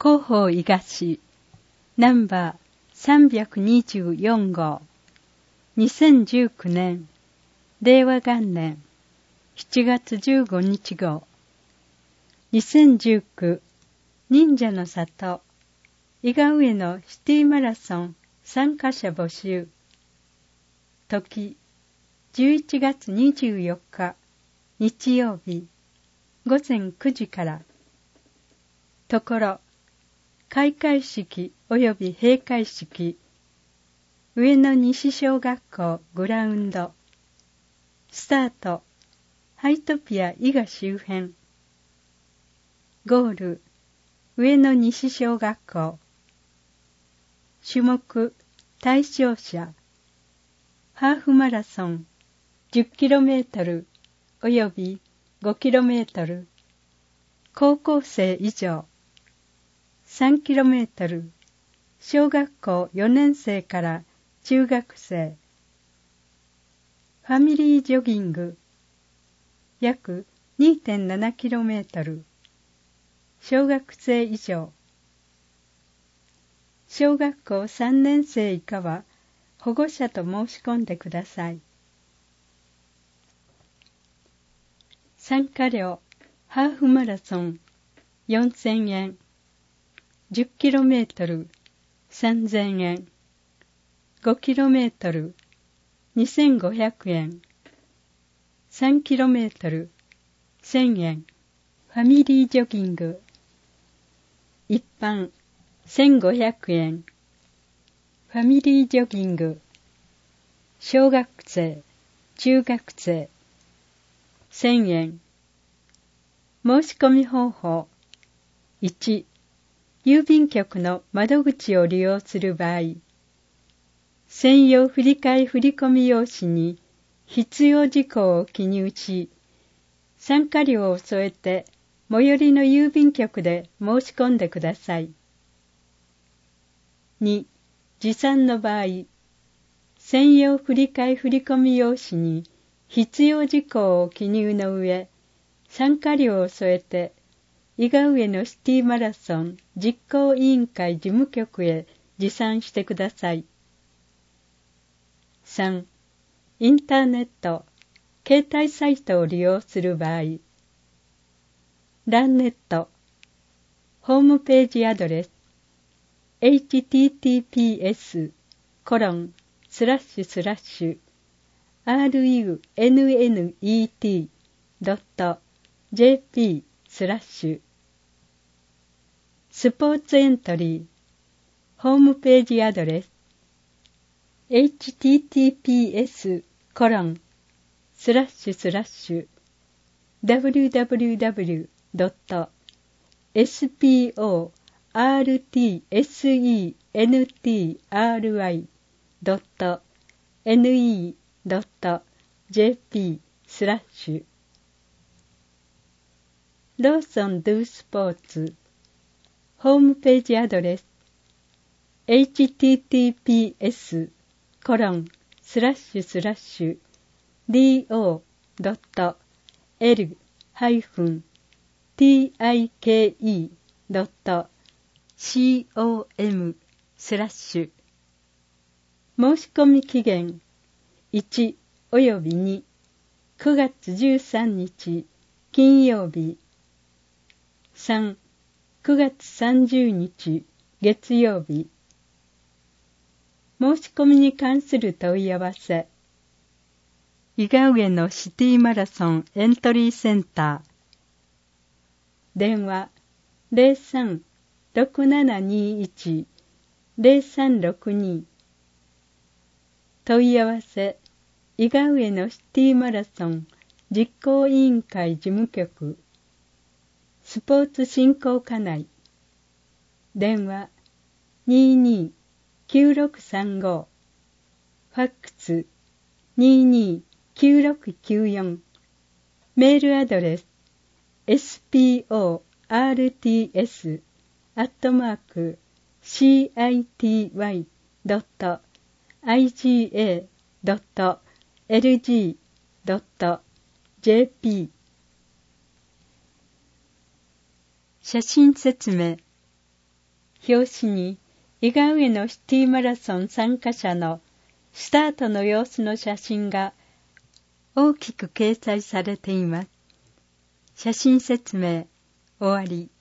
広報伊賀市ナンバー324号2019年令和元年7月15日号2019忍者の里伊賀上野シティマラソン参加者募集時11月24日日曜日午前9時からところ開会式及び閉会式上野西小学校グラウンドスタートハイトピア伊賀周辺ゴール上野西小学校種目対象者ハーフマラソン 10km 及び 5km 高校生以上3km 小学校4年生から中学生ファミリージョギング約 2.7km 小学生以上小学校3年生以下は保護者と申し込んでください。参加料ハーフマラソン4000円 10km 3000円 5km 2500円 3km 1000円ファミリージョギング一般1500円ファミリージョギング小学生中学生1000円申し込み方法1郵便局の窓口を利用する場合専用振替振込用紙に必要事項を記入し参加料を添えて最寄りの郵便局で申し込んでください。2. 持参の場合専用振替振込用紙に必要事項を記入の上参加料を添えて伊賀上野シティマラソン実行委員会事務局へ持参してください。3. インターネット、携帯サイトを利用する場合ランネット、ホームページアドレスhttps://runnet.jp/ スポーツエントリーホームページアドレスwww.sportsentery.jp/ ローソンドゥスポーツホームページアドレスhttps://do.like.com/ 申し込み期限1および2、9月13日金曜日3、9月30日月曜日申し込みに関する問い合わせ伊賀上野シティマラソンエントリーセンター電話 03-6721-0362 問い合わせ伊賀上野シティマラソン実行委員会事務局スポーツ振興課内電話22-9635ファックス22-9694メールアドレス sports.city.iga.lg.jp 写真説明表紙に伊賀上野シティマラソン参加者のスタートの様子の写真が大きく掲載されています。写真説明終わり。